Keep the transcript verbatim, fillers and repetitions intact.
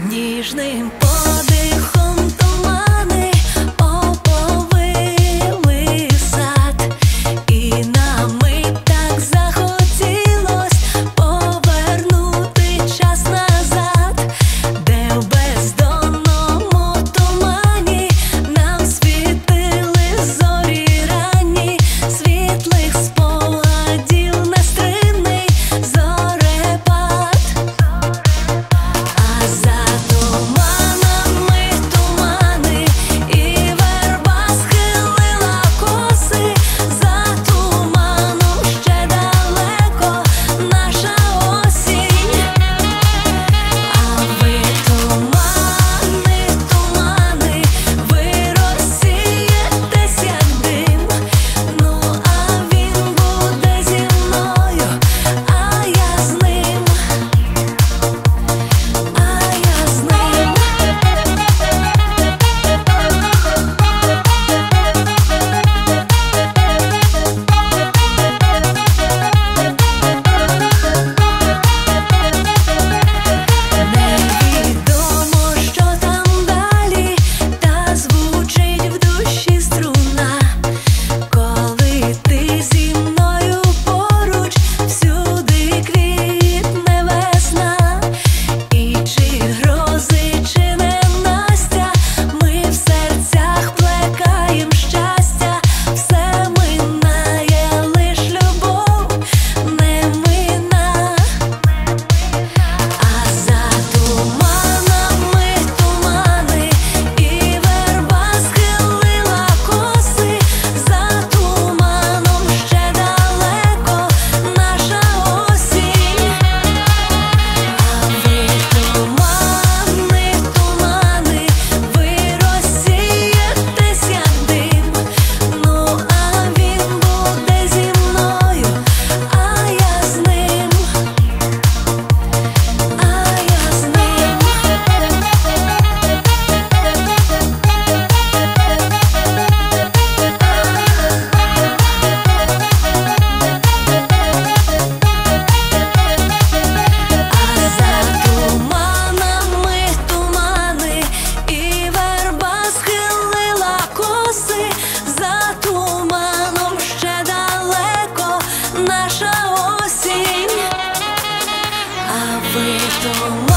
ніжним подихом тумани оповили сад, і на мить так захотілось повернути час назад, де в бездонному тумані нам світили зорі ранні, світлих спогадів нестримний зорепад. А за туманами тумани, і верба схилила коси, за туманом ще далеко наша осінь. А ви тумани, тумани, ви розсієтесь як дим. Ну а він буде зі мною, а я з ним. А я з ним. Невідомо, що там далі, та звучить в душі струна. Коли ти зі мною поруч, всюди квітне весна. І чи грози, чи ненастя, ми в серцях плекаєм щастя. Все минає, лиш любов не мина. А за туманами тумани, і верба схилила коси, за туманом ще далеко наша осінь. А ви тумани, тумани, ви розсієтесь як дим. Ну а він буде зі мною, а я з ним. А я з ним. А за туманами тумани, і верба схилила коси, за туманом ще далеко наша осінь. А ви тумани.